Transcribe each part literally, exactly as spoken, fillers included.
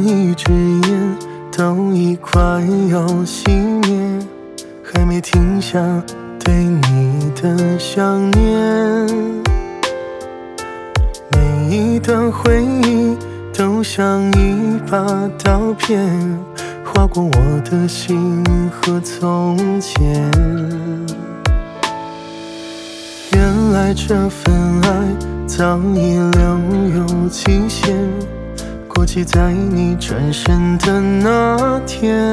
一支烟都已快要熄灭，还没停下对你的想念。每一段回忆都像一把刀片，划过我的心和从前。原来这份爱早已留有期限，过期在你转身的那天。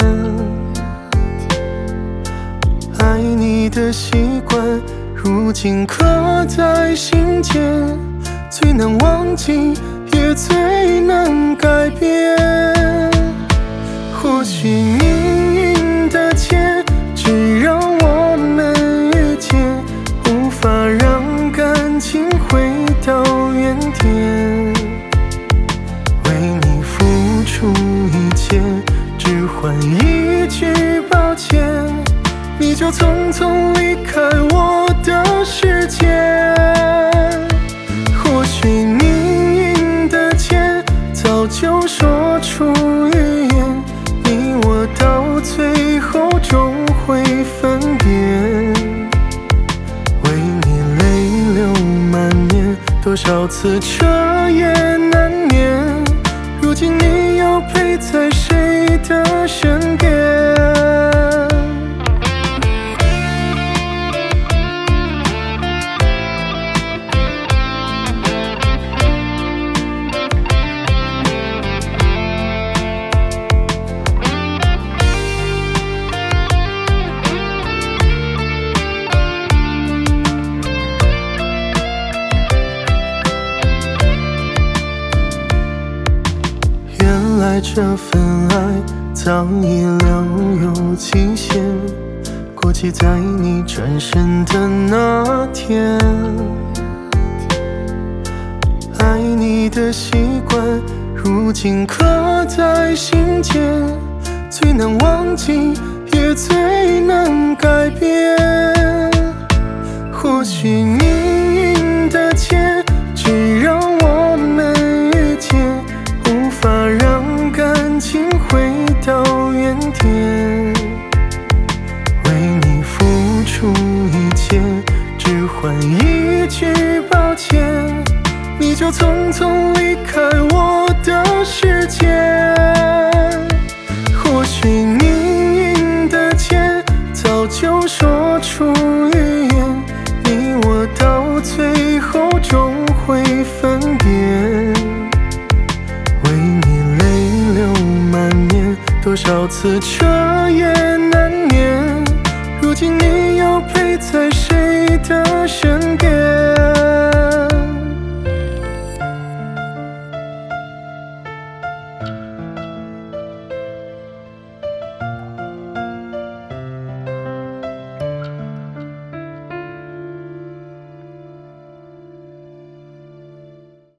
爱你的习惯如今刻在心间，最难忘记也最难改变。或许命运的劫只让我们遇见，无法让感情回到原点。为你付出一切，只换一句抱歉，你就匆匆离开我的世界。或许命运的剑早就说出预言，你我到最后终会分别。为你泪流满面，多少次彻夜难眠，如今你又陪在谁的身边？原来这份爱早已留有期限，过期在你转身的那天。爱你的习惯如今刻在心间，最难忘记也最难改变。或许命运的劫只让我们遇见，无法让感情回到原点。为你付出一切，只换一句抱歉，你就匆匆离开我的世界。或许命运的剑早就说出预言，你我到最后终会分别。多少次彻夜难眠，如今你又陪在谁的身边？